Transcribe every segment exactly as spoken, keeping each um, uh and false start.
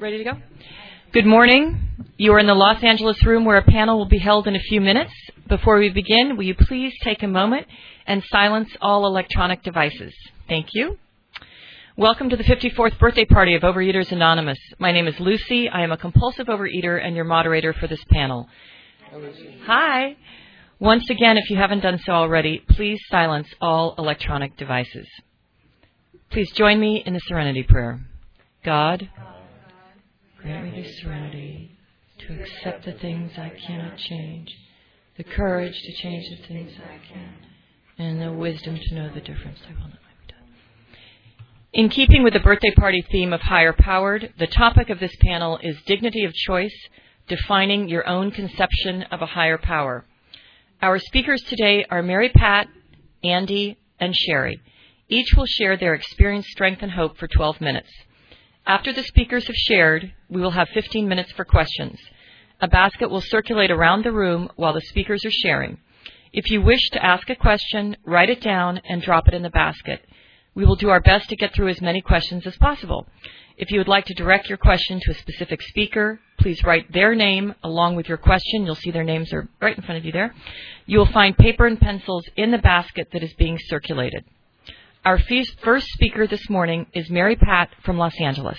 Ready to go? Good morning. You are in the Los Angeles room where a panel will be held in a few minutes. Before we begin, will you please take a moment and silence all electronic devices? Thank you. Welcome to the fifty-fourth birthday party of Overeaters Anonymous. My name is Lucy. I am a compulsive overeater and your moderator for this panel. Hi. Once again, if you haven't done so already, please silence all electronic devices. Please join me in the Serenity Prayer. God, grant me the serenity to accept the things I cannot change, the courage to change the things I can, and the wisdom to know the difference. I will not be done. In keeping with the birthday party theme of Higher Powered, the topic of this panel is dignity of choice, defining your own conception of a higher power. Our speakers today are Mary Pat, Andy, and Sherry. Each will share their experience, strength, and hope for twelve minutes. After the speakers have shared, we will have fifteen minutes for questions. A basket will circulate around the room while the speakers are sharing. If you wish to ask a question, write it down and drop it in the basket. We will do our best to get through as many questions as possible. If you would like to direct your question to a specific speaker, please write their name along with your question. You'll see their names are right in front of you there. You will find paper and pencils in the basket that is being circulated. Our first speaker this morning is Mary Pat from Los Angeles.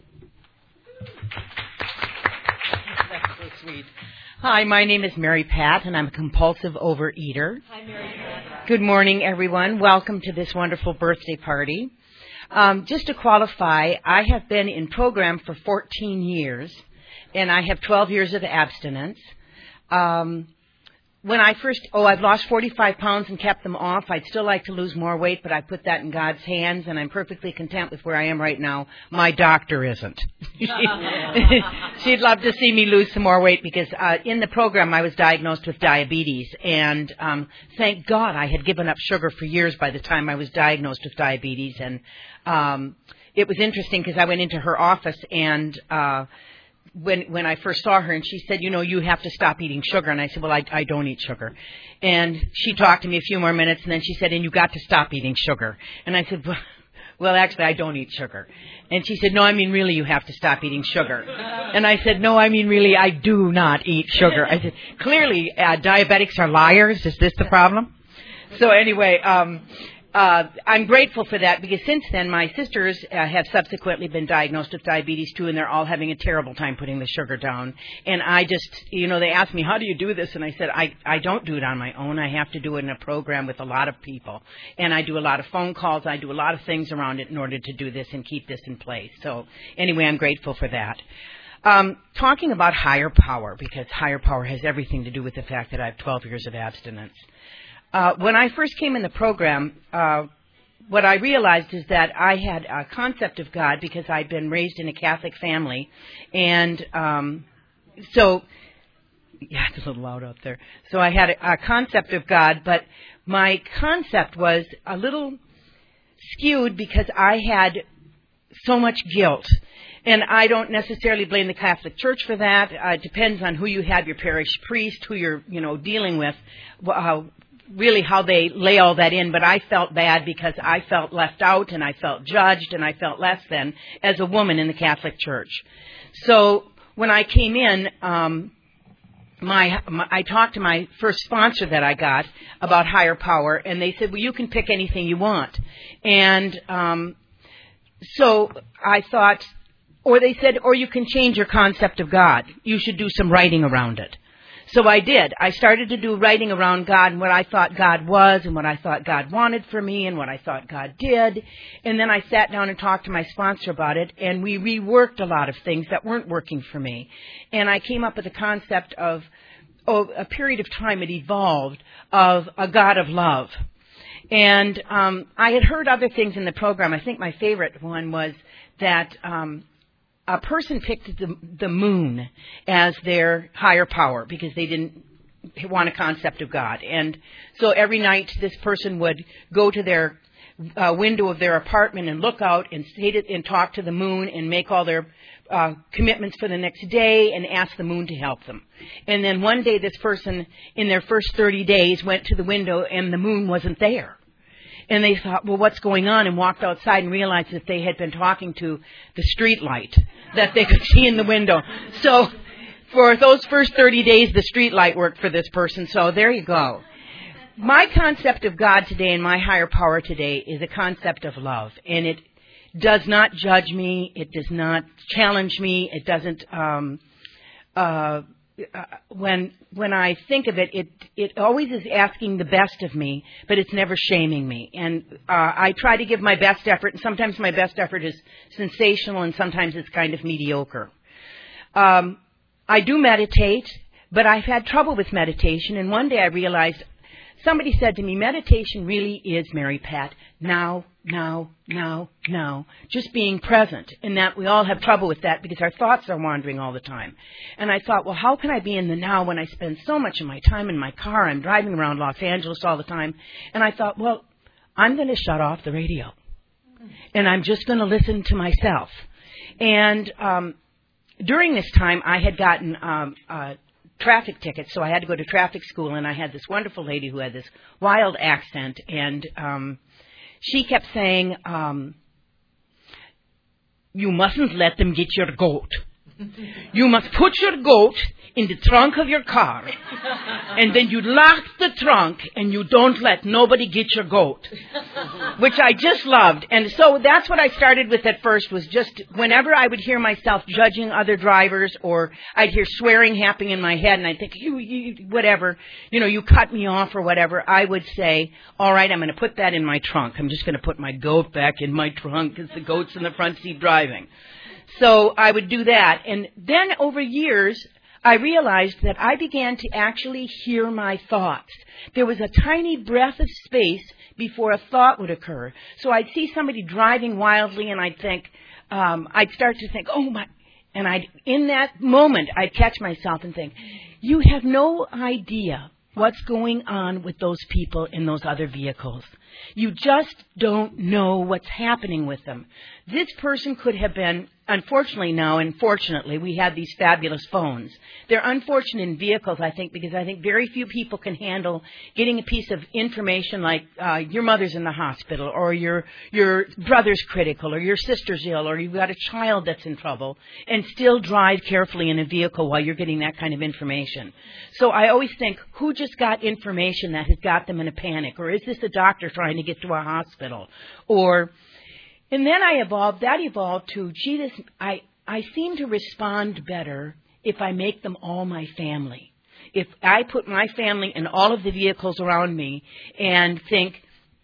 That's so sweet. Hi, my name is Mary Pat, and I'm a compulsive overeater. Hi, Mary Pat. Good morning, everyone. Welcome to this wonderful birthday party. Um, just to qualify, I have been in program for fourteen years, and I have twelve years of abstinence. Um, When I first, oh, I've lost forty-five pounds and kept them off. I'd still like to lose more weight, but I put that in God's hands, and I'm perfectly content with where I am right now. My doctor isn't. She'd love to see me lose some more weight because uh, in the program I was diagnosed with diabetes, and um, thank God I had given up sugar for years by the time I was diagnosed with diabetes. And um, it was interesting because I went into her office and uh When when I first saw her, and she said, you know, you have to stop eating sugar. And I said, well, I, I don't eat sugar. And she talked to me a few more minutes, and then she said, and you got to stop eating sugar. And I said, well, well, actually, I don't eat sugar. And she said, no, I mean, really, you have to stop eating sugar. And I said, no, I mean, really, I do not eat sugar. I said, clearly, uh, diabetics are liars. Is this the problem? So anyway, um Uh, I'm grateful for that because since then my sisters uh, have subsequently been diagnosed with diabetes too, and they're all having a terrible time putting the sugar down. And I just, you know, they asked me, how do you do this? And I said, I, I don't do it on my own. I have to do it in a program with a lot of people. And I do a lot of phone calls. I do a lot of things around it in order to do this and keep this in place. So anyway, I'm grateful for that. Um, talking about higher power, because higher power has everything to do with the fact that I have twelve years of abstinence. Uh, when I first came in the program, uh, what I realized is that I had a concept of God because I'd been raised in a Catholic family. And um, so, yeah, it's a little loud out there. So I had a, a concept of God, but my concept was a little skewed because I had so much guilt. And I don't necessarily blame the Catholic Church for that. Uh, it depends on who you have, your parish priest, who you're, you know, dealing with, uh, really how they lay all that in, but I felt bad because I felt left out and I felt judged and I felt less than as a woman in the Catholic Church. So when I came in, um, my, my I talked to my first sponsor that I got about higher power, and they said, well, you can pick anything you want. And um, so I thought, or they said, or you can change your concept of God. You should do some writing around it. So I did. I started to do writing around God and what I thought God was and what I thought God wanted for me and what I thought God did. And then I sat down and talked to my sponsor about it, and we reworked a lot of things that weren't working for me. And I came up with a concept of, oh, a period of time it evolved of a God of love. And um, I had heard other things in the program. I think my favorite one was that um, a person picked the, the moon as their higher power because they didn't want a concept of God. And so every night this person would go to their uh, window of their apartment and look out and, say to, and talk to the moon and make all their uh, commitments for the next day and ask the moon to help them. And then one day this person in their first thirty days went to the window and the moon wasn't there. And they thought, well, what's going on? And walked outside and realized that they had been talking to the street light that they could see in the window. So for those first thirty days, the street light worked for this person. So there you go. My concept of God today and my higher power today is a concept of love. And it does not judge me. It does not challenge me. It doesn't... Um, uh, Uh, when when I think of it, it it always is asking the best of me, but it's never shaming me. And uh, I try to give my best effort, and sometimes my best effort is sensational, and sometimes it's kind of mediocre. Um, I do meditate, but I've had trouble with meditation, and one day I realized, somebody said to me, meditation really is, Mary Pat, now, now, now, now, just being present, and that we all have trouble with that because our thoughts are wandering all the time. And I thought, well, how can I be in the now when I spend so much of my time in my car? I'm driving around Los Angeles all the time. And I thought, well, I'm going to shut off the radio, and I'm just going to listen to myself. And um, during this time, I had gotten um, uh, traffic tickets, so I had to go to traffic school, and I had this wonderful lady who had this wild accent, and um, she kept saying, um, you mustn't let them get your goat. You must put your goat in the trunk of your car, and then you lock the trunk, and you don't let nobody get your goat, which I just loved. And so that's what I started with at first, was just whenever I would hear myself judging other drivers, or I'd hear swearing happening in my head, and I'd think, you, you, whatever, you know, you cut me off or whatever, I would say, all right, I'm going to put that in my trunk. I'm just going to put my goat back in my trunk because the goat's in the front seat driving. So I would do that. And then over years, I realized that I began to actually hear my thoughts. There was a tiny breath of space before a thought would occur. So I'd see somebody driving wildly, and I'd think, um, I'd start to think, oh my, and I'd, in that moment, I'd catch myself and think, you have no idea what's going on with those people in those other vehicles. You just don't know what's happening with them. This person could have been, unfortunately now, and fortunately, we have these fabulous phones. They're unfortunate in vehicles, I think, because I think very few people can handle getting a piece of information like uh, your mother's in the hospital, or your your brother's critical, or your sister's ill, or you've got a child that's in trouble, and still drive carefully in a vehicle while you're getting that kind of information. So I always think, who just got information that has got them in a panic? Or is this a doctor trying to get to a hospital? Or... And then I evolved, that evolved to, gee, this, I, I seem to respond better if I make them all my family. If I put my family in all of the vehicles around me and think,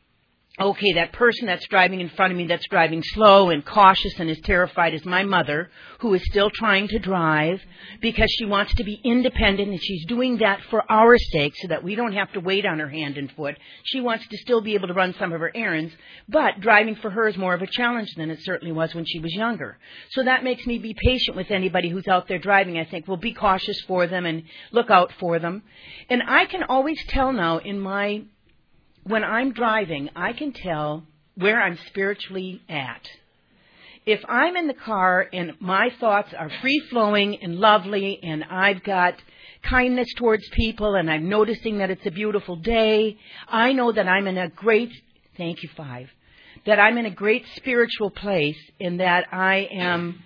okay, that person that's driving in front of me that's driving slow and cautious and is terrified is my mother, who is still trying to drive because she wants to be independent, and she's doing that for our sake so that we don't have to wait on her hand and foot. She wants to still be able to run some of her errands, but driving for her is more of a challenge than it certainly was when she was younger. So that makes me be patient with anybody who's out there driving. I think, well, be cautious for them and look out for them. And I can always tell now in my... When I'm driving, I can tell where I'm spiritually at. If I'm in the car and my thoughts are free-flowing and lovely, and I've got kindness towards people, and I'm noticing that it's a beautiful day, I know that I'm in a great, thank you, five, that I'm in a great spiritual place, and that I am...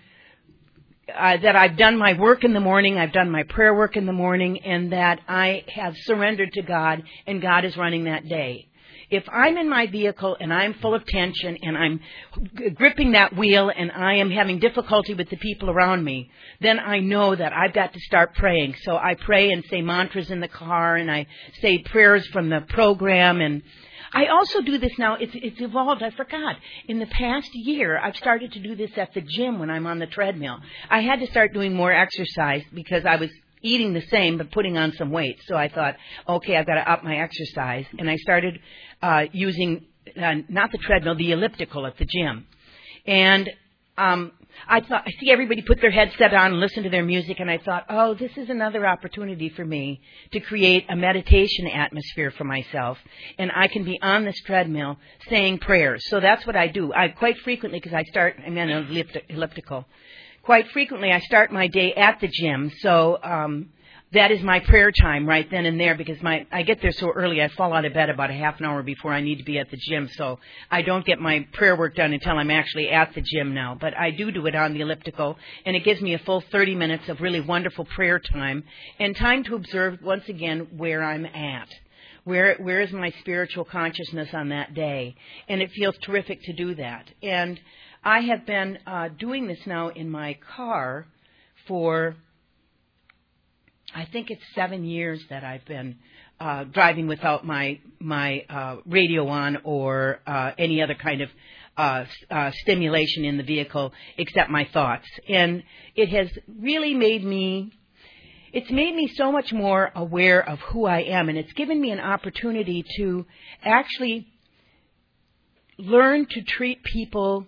Uh, that I've done my work in the morning, I've done my prayer work in the morning, and that I have surrendered to God, and God is running that day. If I'm in my vehicle and I'm full of tension and I'm g- gripping that wheel and I am having difficulty with the people around me, then I know that I've got to start praying. So I pray and say mantras in the car, and I say prayers from the program, and I also do this now. It's, it's evolved. I forgot. In the past year, I've started to do this at the gym when I'm on the treadmill. I had to start doing more exercise because I was eating the same but putting on some weight. So I thought, okay, I've got to up my exercise. And I started uh, using, uh, not the treadmill, the elliptical at the gym. And um, I thought, I see everybody put their headset on and listen to their music, and I thought, oh, this is another opportunity for me to create a meditation atmosphere for myself, and I can be on this treadmill saying prayers. So that's what I do. I quite frequently, because I start, I'm on an elliptical, quite frequently I start my day at the gym, so um, that is my prayer time right then and there, because my I get there so early. I fall out of bed about a half an hour before I need to be at the gym, so I don't get my prayer work done until I'm actually at the gym now. But I do do it on the elliptical, and it gives me a full thirty minutes of really wonderful prayer time and time to observe once again where I'm at. Where where is my spiritual consciousness on that day? And it feels terrific to do that. And I have been uh, doing this now in my car for, I think it's seven years that I've been uh, driving without my my uh, radio on or uh, any other kind of uh, uh, stimulation in the vehicle except my thoughts. And it has really made me, it's made me so much more aware of who I am, and it's given me an opportunity to actually learn to treat people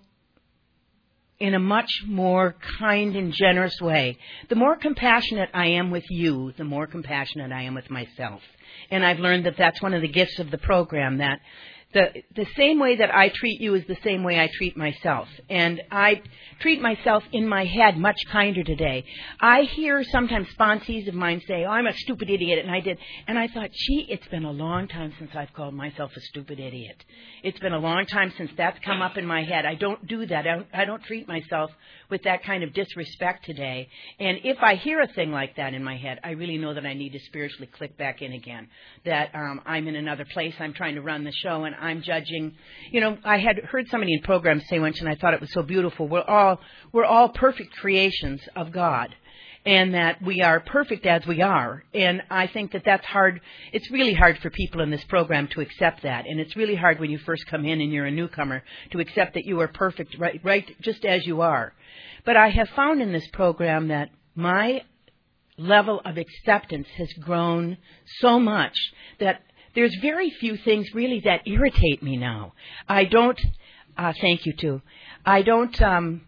in a much more kind and generous way. The more compassionate I am with you, the more compassionate I am with myself. And I've learned that that's one of the gifts of the program, that the the same way that I treat you is the same way I treat myself. And I treat myself in my head much kinder today. I hear sometimes sponsees of mine say, oh, I'm a stupid idiot, and I did. And I thought, gee, it's been a long time since I've called myself a stupid idiot. It's been a long time since that's come up in my head. I don't do that. I don't, I don't treat myself with that kind of disrespect today. And if I hear a thing like that in my head, I really know that I need to spiritually click back in again, that um, I'm in another place. I'm trying to run the show, and I'm judging. You know, I had heard somebody in programs say once, and I thought it was so beautiful, we're all we're all perfect creations of God, and that we are perfect as we are. And I think that that's hard. It's really hard for people in this program to accept that. And it's really hard when you first come in and you're a newcomer to accept that you are perfect right, right just as you are. But I have found in this program that my level of acceptance has grown so much that there's very few things really that irritate me now. I don't, uh, thank you too. I don't, um,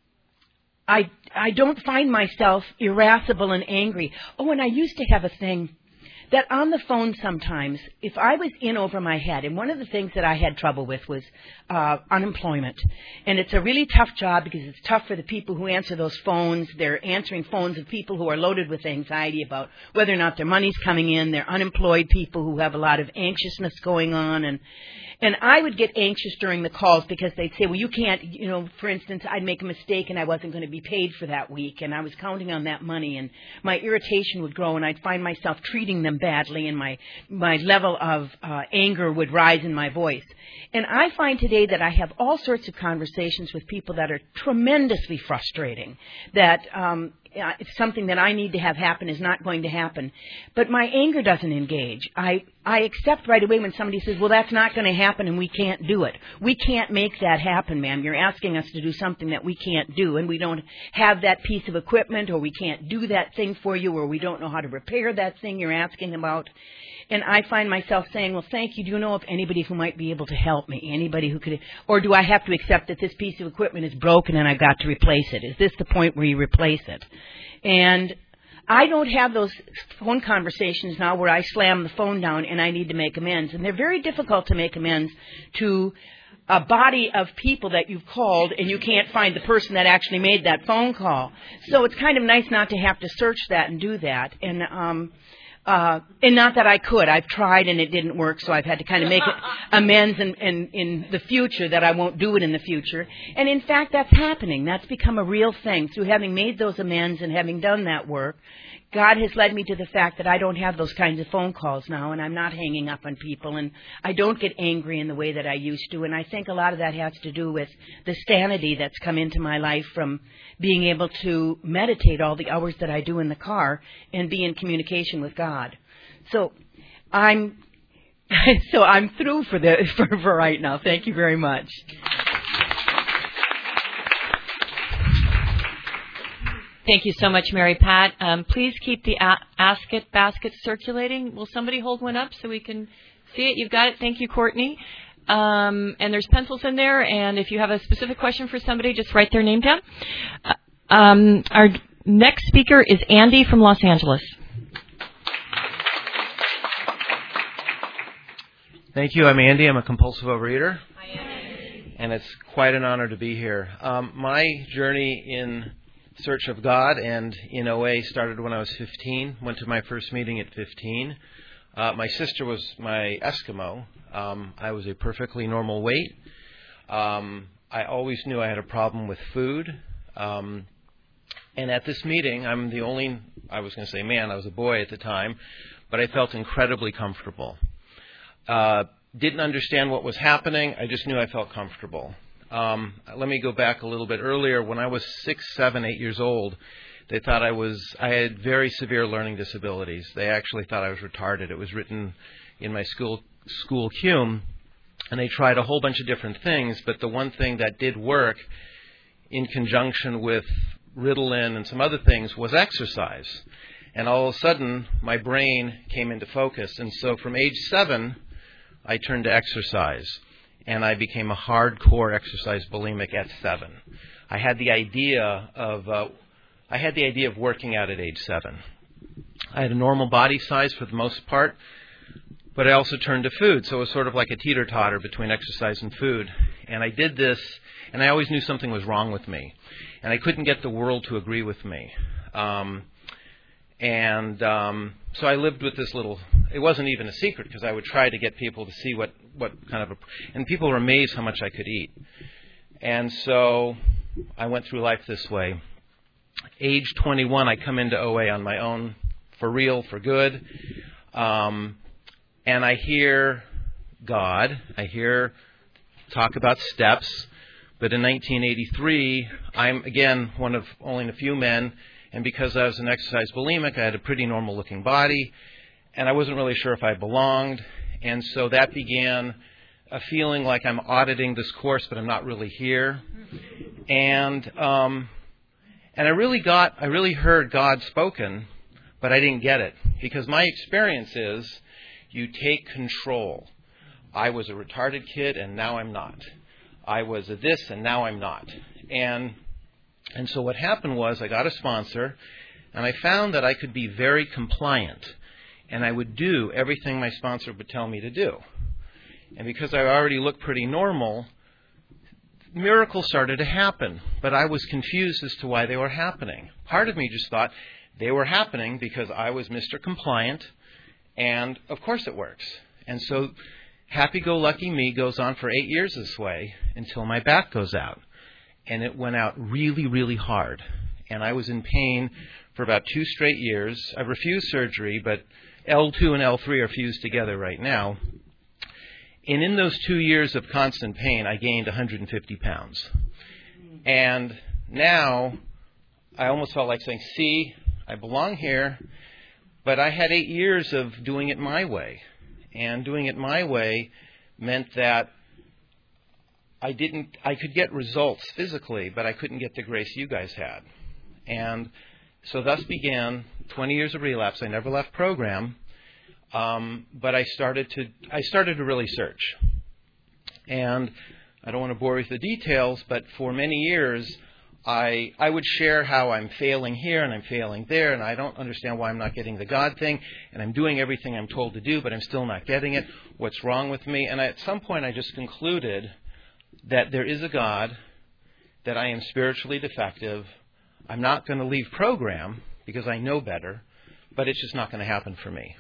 I, I don't find myself irascible and angry. Oh, and I used to have a thing that on the phone sometimes, if I was in over my head, and one of the things that I had trouble with was uh, unemployment. And it's a really tough job because it's tough for the people who answer those phones. They're answering phones of people who are loaded with anxiety about whether or not their money's coming in. They're unemployed people who have a lot of anxiousness going on. And And I would get anxious during the calls because they'd say, well, you can't, you know, for instance, I'd make a mistake and I wasn't going to be paid for that week, and I was counting on that money, and my irritation would grow, and I'd find myself treating them badly, and my, my level of uh, anger would rise in my voice. And I find today that I have all sorts of conversations with people that are tremendously frustrating, that um, it's something that I need to have happen is not going to happen. But my anger doesn't engage. I, I accept right away when somebody says, well, that's not going to happen and we can't do it. We can't make that happen, ma'am. You're asking us to do something that we can't do, and we don't have that piece of equipment, or we can't do that thing for you, or we don't know how to repair that thing you're asking about. And I find myself saying, well, thank you. Do you know of anybody who might be able to help me? Anybody who could, or do I have to accept that this piece of equipment is broken and I've got to replace it? Is this the point where you replace it? And I don't have those phone conversations now where I slam the phone down and I need to make amends. And they're very difficult to make amends to a body of people that you've called and you can't find the person that actually made that phone call. So it's kind of nice not to have to search that and do that. And, um, Uh, and not that I could. I've tried and it didn't work, so I've had to kind of make amends in, in, in the future that I won't do it in the future. And in fact, that's happening. That's become a real thing. Through having made those amends and having done that work, God has led me to the fact that I don't have those kinds of phone calls now, and I'm not hanging up on people, and I don't get angry in the way that I used to. And I think a lot of that has to do with the sanity that's come into my life from being able to meditate all the hours that I do in the car and be in communication with God. So I'm so I'm through for the for, for right now. Thank you very much. Thank you so much, Mary Pat. Um, please keep the a- Ask It basket circulating. Will somebody hold one up so we can see it? You've got it. Thank you, Courtney. Um, and there's pencils in there. And if you have a specific question for somebody, just write their name down. Uh, um, our next speaker is Andy from Los Angeles. Thank you. I'm Andy. I'm a compulsive overeater. Hi, Andy. And it's quite an honor to be here. Um, my journey in search of God, and in O A started when I was fifteen. Went to my first meeting at fifteen. Uh, my sister was my Eskimo. Um, I was a perfectly normal weight. Um, I always knew I had a problem with food. Um, and at this meeting, I'm the only, I was going to say man, I was a boy at the time, but I felt incredibly comfortable. Uh, didn't understand what was happening. I just knew I felt comfortable. Um, let me go back a little bit earlier. When I was six, seven, eight years old, they thought I was, I had very severe learning disabilities. They actually thought I was retarded. It was written in my school, school cume, and they tried a whole bunch of different things, but the one thing that did work in conjunction with Ritalin and some other things was exercise. And all of a sudden, my brain came into focus. And so from age seven, I turned to exercise. And I became a hardcore exercise bulimic at seven. I had the idea of uh, I had the idea of working out at age seven. I had a normal body size for the most part, but I also turned to food. So it was sort of like a teeter-totter between exercise and food. And I did this, and I always knew something was wrong with me. And I couldn't get the world to agree with me. Um, and um, so I lived with this little, it wasn't even a secret because I would try to get people to see what, what kind of a, and people were amazed how much I could eat. And so I went through life this way. Age twenty-one, I come into O A on my own, for real, for good. Um, and I hear God, I hear talk about steps. But in nineteen eighty-three, I'm, again, one of only a few men, and because I was an exercise bulimic, I had a pretty normal-looking body, and I wasn't really sure if I belonged, and so that began a feeling like I'm auditing this course, but I'm not really here. And um, and I really got, I really heard God spoken, but I didn't get it, because my experience is you take control. I was a retarded kid, and now I'm not. I was a this, and now I'm not. And and so what happened was I got a sponsor, and I found that I could be very compliant, and I would do everything my sponsor would tell me to do. And because I already looked pretty normal, miracles started to happen, but I was confused as to why they were happening. Part of me just thought they were happening because I was Mister Compliant, and of course it works. And so happy-go-lucky me goes on for eight years this way until my back goes out. And it went out really, really hard. And I was in pain for about two straight years. I refused surgery, but L two and L three are fused together right now. And in those two years of constant pain, I gained one hundred fifty pounds. And now I almost felt like saying, see, I belong here. But I had eight years of doing it my way. And doing it my way meant that I didn't, I could get results physically, but I couldn't get the grace you guys had. And so thus began twenty years of relapse. I never left program, um, but I started to, I started to really search. And I don't want to bore you with the details, but for many years, I I would share how I'm failing here and I'm failing there, and I don't understand why I'm not getting the God thing, and I'm doing everything I'm told to do, but I'm still not getting it. What's wrong with me? And I, at some point, I just concluded that there is a God, that I am spiritually defective. I'm not going to leave program because I know better, but it's just not going to happen for me.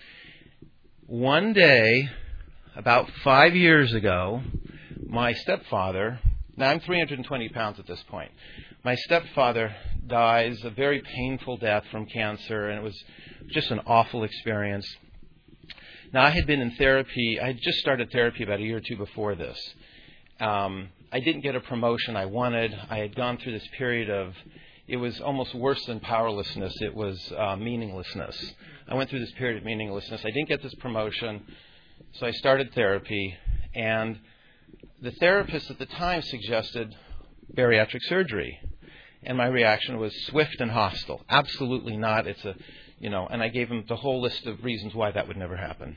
One day, about five years ago, my stepfather, now I'm three hundred twenty pounds at this point, my stepfather dies a very painful death from cancer, and it was just an awful experience. Now, I had been in therapy, I had just started therapy about a year or two before this. Um, I didn't get a promotion I wanted. I had gone through this period of, it was almost worse than powerlessness. It was uh, meaninglessness. I went through this period of meaninglessness. I didn't get this promotion, so I started therapy. And the therapist at the time suggested bariatric surgery. And my reaction was swift and hostile. Absolutely not. It's a, you know, and I gave him the whole list of reasons why that would never happen.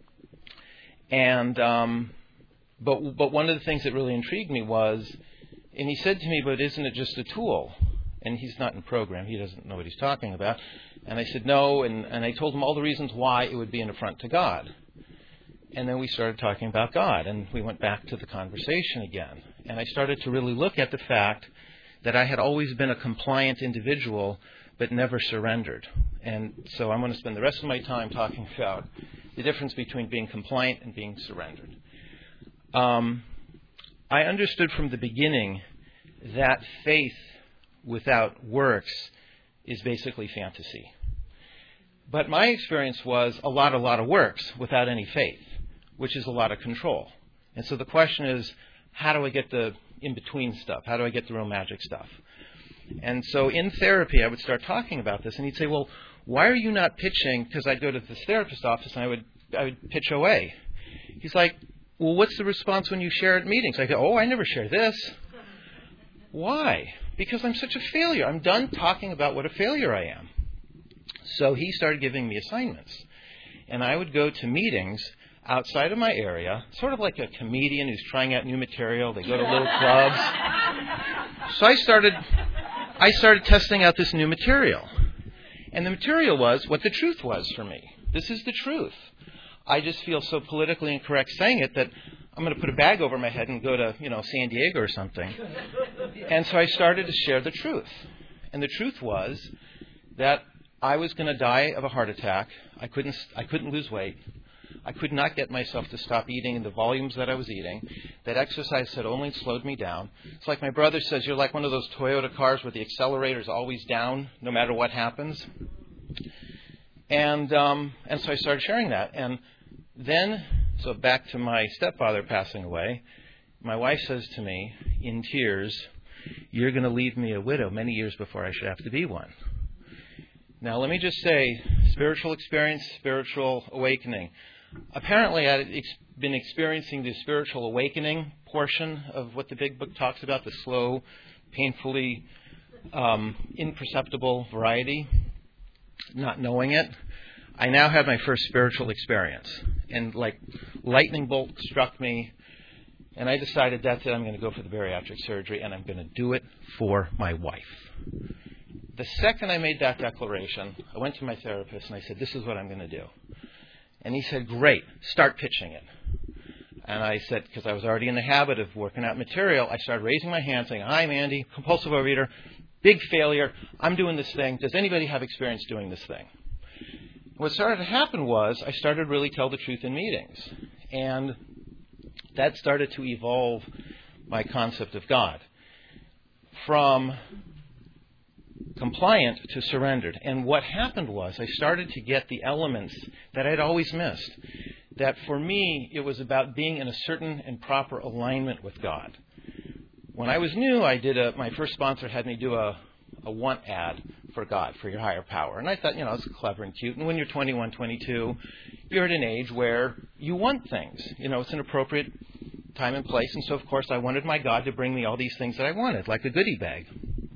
And, um, But but one of the things that really intrigued me was, and he said to me, but isn't it just a tool? And he's not in program. He doesn't know what he's talking about. And I said, no. And, and I told him all the reasons why it would be an affront to God. And then we started talking about God. And we went back to the conversation again. And I started to really look at the fact that I had always been a compliant individual but never surrendered. And so I'm going to spend the rest of my time talking about the difference between being compliant and being surrendered. Um, I understood from the beginning that faith without works is basically fantasy. But my experience was a lot, a lot of works without any faith, which is a lot of control. And so the question is, how do I get the in-between stuff? How do I get the real magic stuff? And so in therapy, I would start talking about this, and he'd say, well, why are you not pitching? Because I'd go to this therapist office, and I would I would pitch O A. He's like, well, what's the response when you share at meetings? I go, oh, I never share this. Why? Because I'm such a failure. I'm done talking about what a failure I am. So he started giving me assignments. And I would go to meetings outside of my area, sort of like a comedian who's trying out new material. They go to little clubs. So I started, I started testing out this new material. And the material was what the truth was for me. This is the truth. I just feel so politically incorrect saying it that I'm going to put a bag over my head and go to, you know, San Diego or something. And so I started to share the truth. And the truth was that I was going to die of a heart attack. I couldn't I couldn't lose weight. I could not get myself to stop eating in the volumes that I was eating. That exercise had only slowed me down. It's like my brother says, you're like one of those Toyota cars where the accelerator is always down no matter what happens. And um, and so I started sharing that. And then, so back to my stepfather passing away, my wife says to me in tears, you're going to leave me a widow many years before I should have to be one. Now, let me just say, spiritual experience, spiritual awakening. Apparently, I've been experiencing the spiritual awakening portion of what the Big Book talks about, the slow, painfully um, imperceptible variety, not knowing it. I now have my first spiritual experience. And like lightning bolt struck me, and I decided that's it, I'm going to go for the bariatric surgery, and I'm going to do it for my wife. The second I made that declaration, I went to my therapist and I said, this is what I'm going to do. And he said, great, start pitching it. And I said, because I was already in the habit of working out material, I started raising my hand saying, I'm Andy, compulsive overeater, big failure, I'm doing this thing. Does anybody have experience doing this thing? What started to happen was I started to really tell the truth in meetings. And that started to evolve my concept of God from compliant to surrendered. And what happened was I started to get the elements that I'd always missed. That for me, it was about being in a certain and proper alignment with God. When I was new, I did a, my first sponsor had me do a, a want ad for God, for your higher power. And I thought, you know, it's clever and cute. And when you're twenty-one, twenty-two, you're at an age where you want things. You know, it's an appropriate time and place. And so, of course, I wanted my God to bring me all these things that I wanted, like a goodie bag.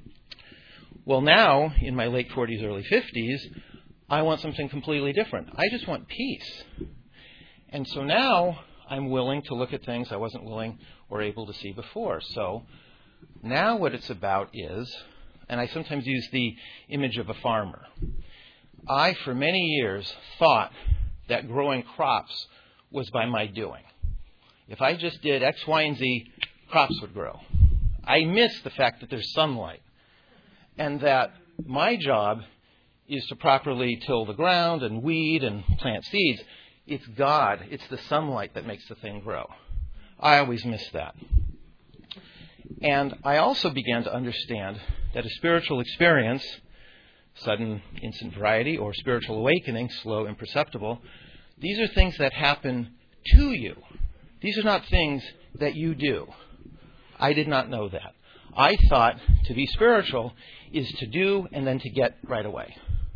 Well, now, in my late forties, early fifties, I want something completely different. I just want peace. And so now I'm willing to look at things I wasn't willing or able to see before. So now what it's about is, and I sometimes use the image of a farmer. I, for many years, thought that growing crops was by my doing. If I just did X, Y, and Z, crops would grow. I missed the fact that there's sunlight. And that my job is to properly till the ground and weed and plant seeds. It's God, it's the sunlight that makes the thing grow. I always miss that. And I also began to understand that a spiritual experience, sudden instant variety, or spiritual awakening, slow, imperceptible, these are things that happen to you. These are not things that you do. I did not know that. I thought to be spiritual is to do and then to get right away.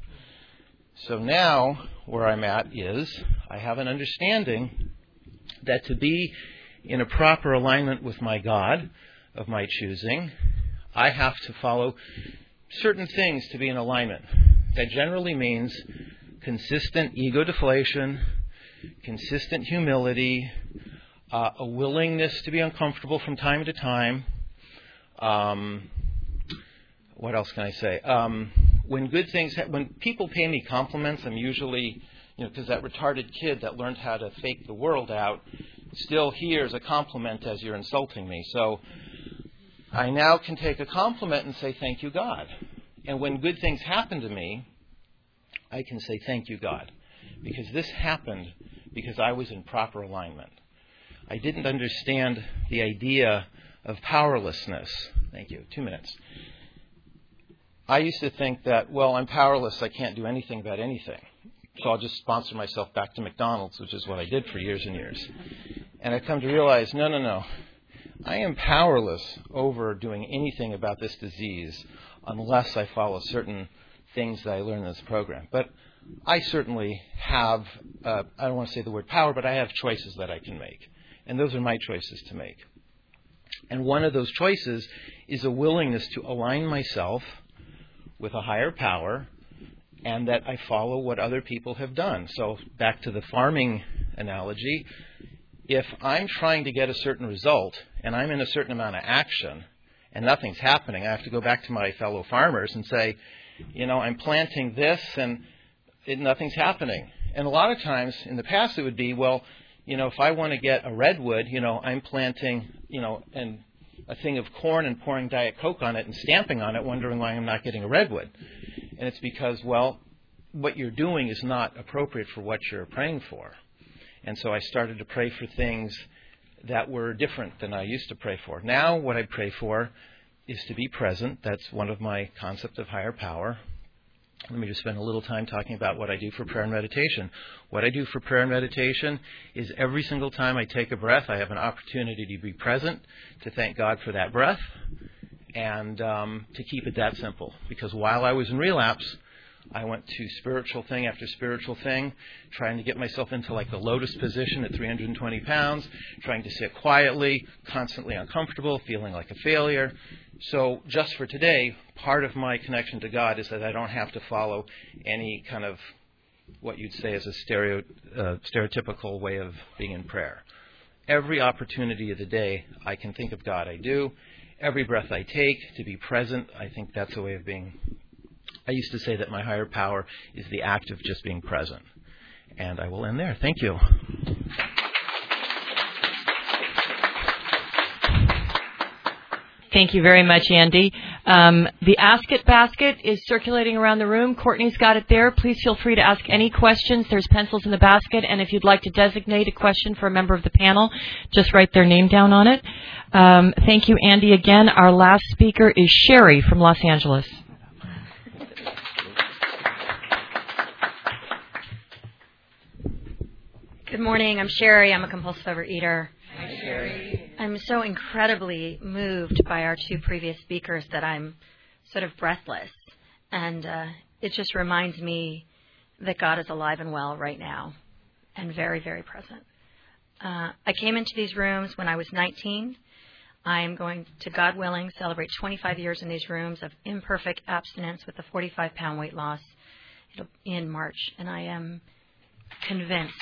So now where I'm at is I have an understanding that to be in a proper alignment with my God of my choosing, I have to follow certain things to be in alignment. That generally means consistent ego deflation, consistent humility, uh, a willingness to be uncomfortable from time to time. Um, what else can I say? Um, when good things, ha- when people pay me compliments, I'm usually, you know, because that retarded kid that learned how to fake the world out still hears a compliment as you're insulting me. So I now can take a compliment and say, thank you, God. And when good things happen to me, I can say, thank you, God. Because this happened because I was in proper alignment. I didn't understand the idea of powerlessness. Thank you. Two minutes. I used to think that, well, I'm powerless. I can't do anything about anything. So I'll just sponsor myself back to McDonald's, which is what I did for years and years. And I've come to realize, no, no, no. I am powerless over doing anything about this disease unless I follow certain things that I learned in this program. But I certainly have, uh, I don't want to say the word power, but I have choices that I can make. And those are my choices to make. And one of those choices is a willingness to align myself with a higher power and that I follow what other people have done. So back to the farming analogy, if I'm trying to get a certain result and I'm in a certain amount of action and nothing's happening, I have to go back to my fellow farmers and say, you know, I'm planting this and it, nothing's happening. And a lot of times in the past it would be, well, you know, if I want to get a redwood, you know, I'm planting, you know, and a thing of corn and pouring Diet Coke on it and stamping on it, wondering why I'm not getting a redwood. And it's because, well, what you're doing is not appropriate for what you're praying for. And so I started to pray for things that were different than I used to pray for. Now what I pray for is to be present. That's one of my concepts of higher power. Let me just spend a little time talking about what I do for prayer and meditation. What I do for prayer and meditation is every single time I take a breath, I have an opportunity to be present, to thank God for that breath, and um, to keep it that simple. Because while I was in relapse, I went to spiritual thing after spiritual thing, trying to get myself into like the lotus position at three hundred twenty pounds, trying to sit quietly, constantly uncomfortable, feeling like a failure. So just for today, part of my connection to God is that I don't have to follow any kind of what you'd say is a stereo, uh, stereotypical way of being in prayer. Every opportunity of the day, I can think of God. I do. Every breath I take, to be present, I think that's a way of being. I used to say that my higher power is the act of just being present. And I will end there. Thank you. Thank you very much, Andy. Um, the Ask It basket is circulating around the room. Courtney's got it there. Please feel free to ask any questions. There's pencils in the basket. And if you'd like to designate a question for a member of the panel, just write their name down on it. Um, thank you, Andy, again. Our last speaker is Sherry from Los Angeles. Good morning. I'm Sherry. I'm a compulsive overeater. Hi, Sherry. I'm so incredibly moved by our two previous speakers that I'm sort of breathless. And uh, it just reminds me that God is alive and well right now and very, very present. Uh, I came into these rooms when I was nineteen. I am going to, God willing, celebrate twenty-five years in these rooms of imperfect abstinence with a forty-five pound weight loss in March. And I am convinced.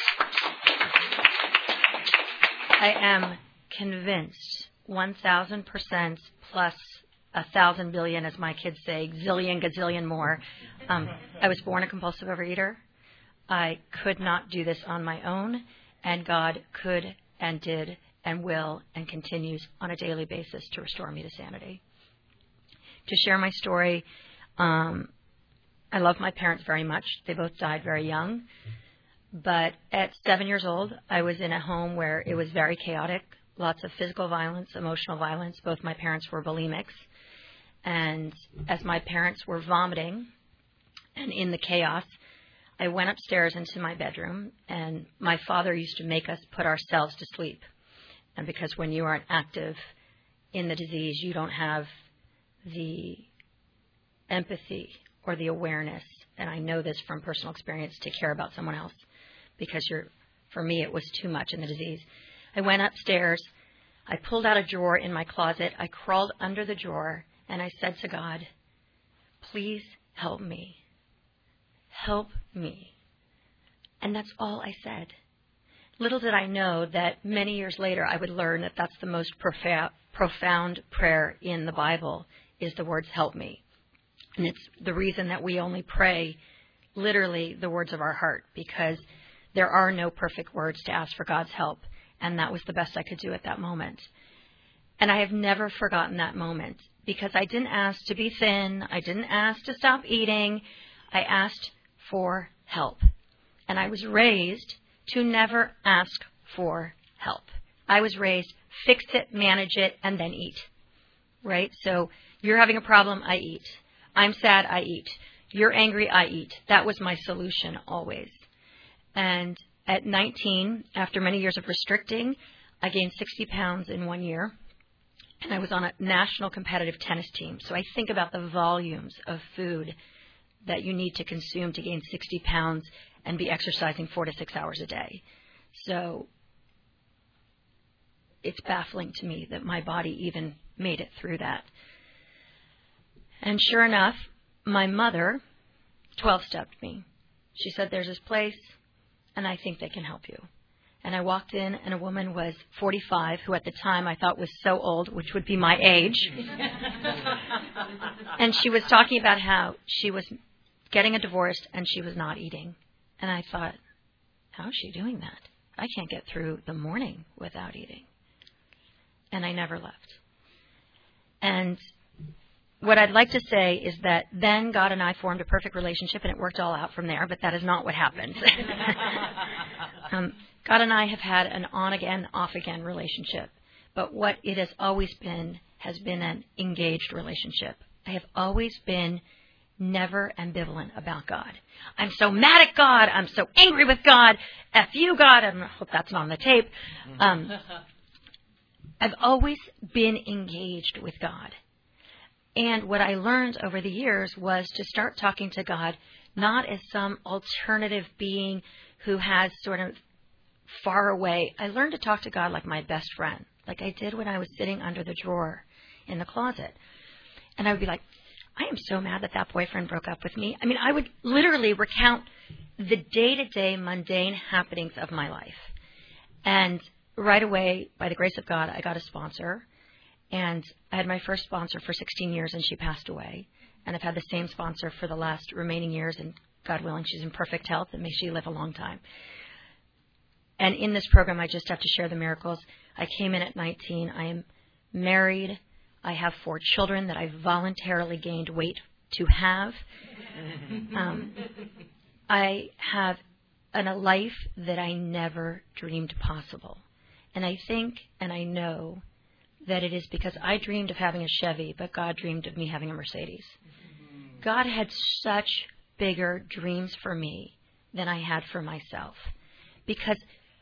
I am convinced, one thousand percent plus a thousand billion, as my kids say, zillion, gazillion more. Um, I was born a compulsive overeater. I could not do this on my own, and God could and did and will and continues on a daily basis to restore me to sanity. To share my story, um, I love my parents very much. They both died very young. But at seven years old, I was in a home where it was very chaotic, lots of physical violence, emotional violence. Both my parents were bulimics. And as my parents were vomiting and in the chaos, I went upstairs into my bedroom, and my father used to make us put ourselves to sleep. And because when you aren't active in the disease, you don't have the empathy or the awareness, and I know this from personal experience, to care about someone else. Because you're, for me, it was too much in the disease. I went upstairs. I pulled out a drawer in my closet. I crawled under the drawer, and I said to God, please help me. Help me. And that's all I said. Little did I know that many years later I would learn that that's the most profa- profound prayer in the Bible is the words, help me. And it's the reason that we only pray literally the words of our heart, because there are no perfect words to ask for God's help, and that was the best I could do at that moment. And I have never forgotten that moment because I didn't ask to be thin. I didn't ask to stop eating. I asked for help. And I was raised to never ask for help. I was raised, fix it, manage it, and then eat. Right? So you're having a problem, I eat. I'm sad, I eat. You're angry, I eat. That was my solution always. And at nineteen, after many years of restricting, I gained sixty pounds in one year. And I was on a national competitive tennis team. So I think about the volumes of food that you need to consume to gain sixty pounds and be exercising four to six hours a day. So it's baffling to me that my body even made it through that. And sure enough, my mother twelve-stepped me. She said, there's this place, and I think they can help you. And I walked in, and a woman was forty-five, who at the time I thought was so old, which would be my age. And she was talking about how she was getting a divorce, and she was not eating. And I thought, how is she doing that? I can't get through the morning without eating. And I never left. And what I'd like to say is that then God and I formed a perfect relationship, and it worked all out from there, but that is not what happened. um, God and I have had an on-again, off-again relationship, but what it has always been has been an engaged relationship. I have always been never ambivalent about God. I'm so mad at God. I'm so angry with God. F you, God. I hope that's not on the tape. Um, I've always been engaged with God. And what I learned over the years was to start talking to God not as some alternative being who has sort of far away. I learned to talk to God like my best friend, like I did when I was sitting under the drawer in the closet. And I would be like, I am so mad that that boyfriend broke up with me. I mean, I would literally recount the day-to-day mundane happenings of my life. And right away, by the grace of God, I got a sponsor. And I had my first sponsor for sixteen years, and she passed away. And I've had the same sponsor for the last remaining years, and God willing, she's in perfect health, and may she live a long time. And in this program, I just have to share the miracles. I came in at nineteen. I am married. I have four children that I voluntarily gained weight to have. Um, I have an, a life that I never dreamed possible. And I think and I know that it is because I dreamed of having a Chevy, but God dreamed of me having a Mercedes. God had such bigger dreams for me than I had for myself. Because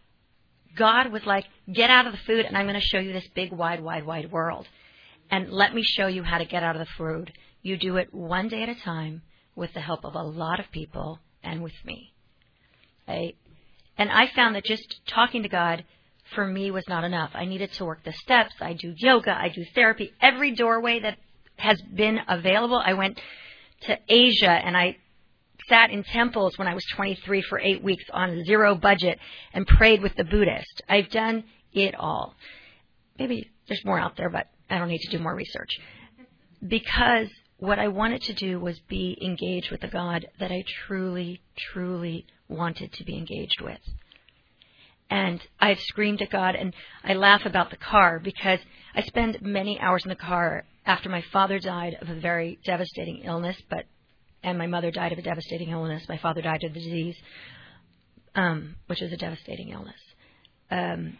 God was like, get out of the food, and I'm going to show you this big, wide, wide, wide world. And let me show you how to get out of the food. You do it one day at a time with the help of a lot of people and with me. I, and I found that just talking to God for me was not enough. I needed to work the steps. I do yoga. I do therapy. Every doorway that has been available. I went to Asia, and I sat in temples when I was twenty-three for eight weeks on a zero budget and prayed with the Buddhist. I've done it all. Maybe there's more out there, but I don't need to do more research. Because what I wanted to do was be engaged with the God that I truly, truly wanted to be engaged with. And I've screamed at God, and I laugh about the car because I spend many hours in the car after my father died of a very devastating illness, but and my mother died of a devastating illness. My father died of the disease, um, which is a devastating illness. Um,